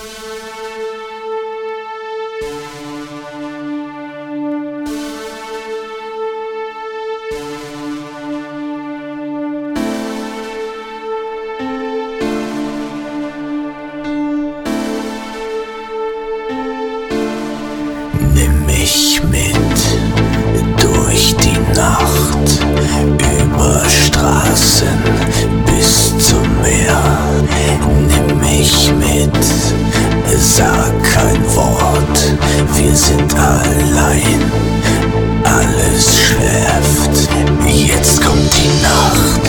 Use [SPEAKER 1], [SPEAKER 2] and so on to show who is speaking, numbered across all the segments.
[SPEAKER 1] Nimm mich mit durch die Nacht, über Straßen bis zum Meer. Nimm mich mit, sag kein Wort, wir sind allein, alles schläft. Jetzt kommt die Nacht,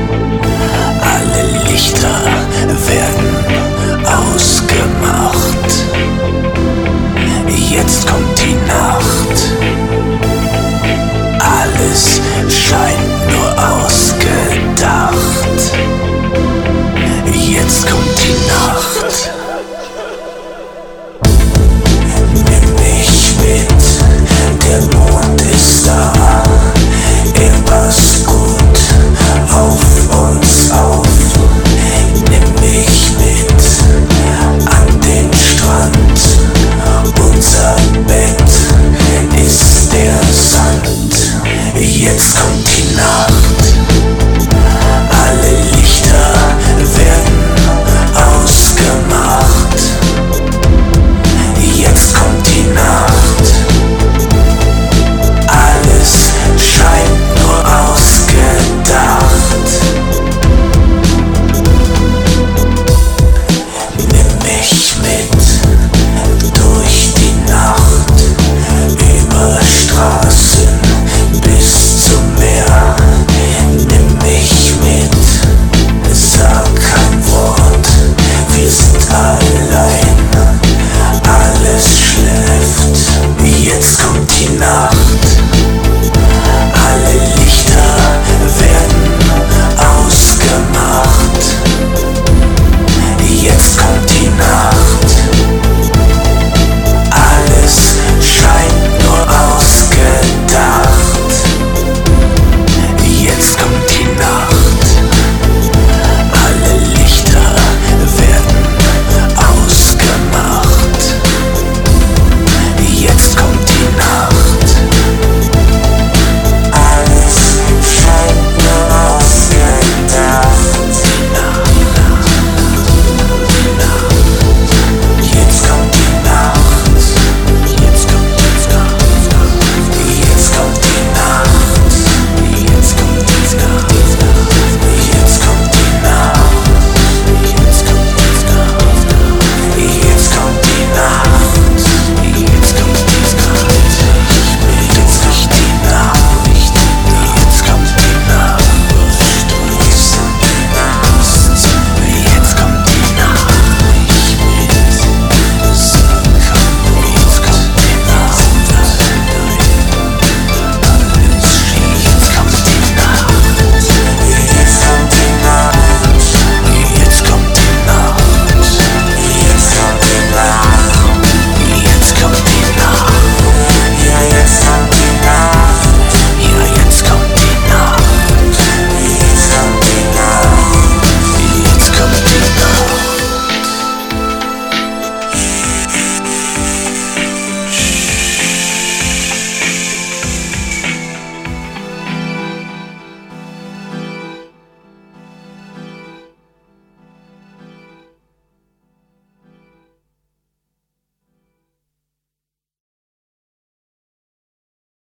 [SPEAKER 1] alle Lichter werden ausgemacht. Jetzt kommt die Nacht, alles scheint nur ausgedacht. Jetzt kommt die Nacht. Nimm mich mit, der Mond ist da, er passt gut auf uns auf. Nimm mich mit an den Strand, unser Bett ist der Sand. Jetzt kommt die Nacht, alle Lichter werden ausgemacht. Jetzt kommt die Nacht, alles scheint nur ausgedacht. Nimm mich mit